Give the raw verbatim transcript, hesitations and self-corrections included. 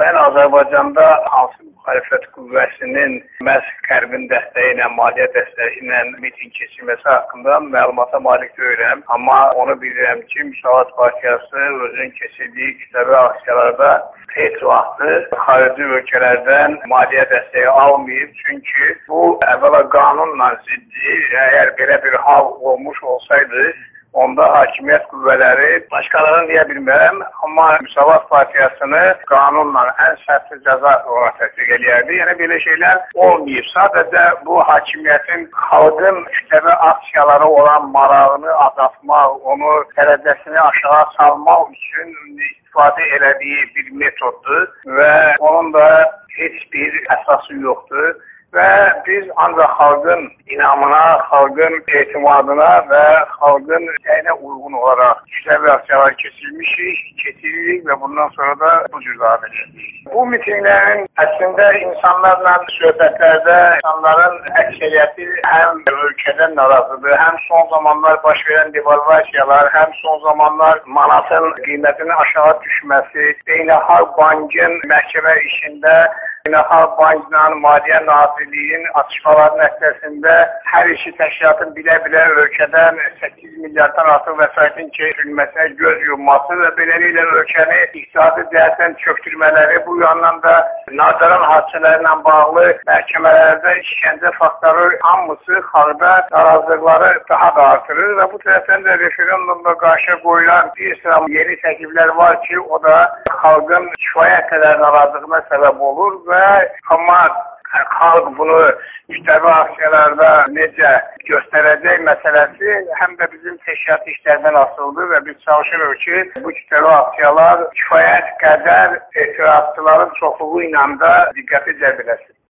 Mən Azərbaycanda hansı müxalifət qüvvəsinin məhz Qərbin dəstəyi ilə, maliyyə dəstəyi ilə miting keçirməsi haqqında məlumata malik deyiləm. Amma onu bilirəm ki, Müsavat Partiyası özünün keçirdiyi kütləvi aksiyalarda heç vaxtı xarici ölkələrdən maliyyə dəstəyi almayıb. Çünki bu əvvəla qanunla ziddir. Əgər belə bir hal olmuş olsaydı, onda hakimiyyət qüvvələri, başqalarını deyə bilmərəm, amma Müsavat Partiyasını qanunla ən sərt cəza olaraq tətbiq eləyərdi. Yəni, belə şeylər olmayıb. Sadəcə bu hakimiyyətin xalqın kütləvi aksiyaları olan marağını azaltmaq, onu dərəcəsini aşağı salmaq üçün istifadə elədiyi bir metoddur və onun da heç bir əsası yoxdur. Və biz ancaq xalqın inamına, xalqın etimadına və xalqın istəyinə uyğun olaraq kütləvi aksiyalar keçirmişik, keçiririk və bundan sonra da bu cür davam edəcəyik. Bu mitinglərin əslində insanlarla söhbətlərdə insanların əksəriyyəti həm ölkədən narazıdır, həm son zamanlar baş verən devalvasiyalar, həm son zamanlar manatın qiymətinin aşağı düşməsi, Beynəlxalq Bankın məhkəmə işində Beynəlxalq Bankla Maliyyə Nazirliyinin atışmaları nəticəsində hər işi təşkilatın bilə-bilə ölkədən səkkiz milyarddan artıq vəsaitin keçirilməsinə göz yumması və beləliklə ölkəni iqtisadi cəhətdən çöktürmələri, bu yandan da Nazaran hadisələrlə bağlı məhkəmələrdə işgəncə faktları hamısı xalqda narazılıqları daha da artırır və bu tərəfdən də referendumda qarşıya qoyulan bir sıra yeni təkliflər var ki, o da xalqın kifayət qədər narazılığına səbəb olur və amma xalq bunu kütləvi aksiyalarda necə göstərəcək məsələsi həm də bizim təşkilat işlərdən asılıdır və biz çalışırıq ki, bu kütləvi aksiyalar kifayət qədər etirazçıların çoxluğu ilə də diqqəti cəlb eləsin.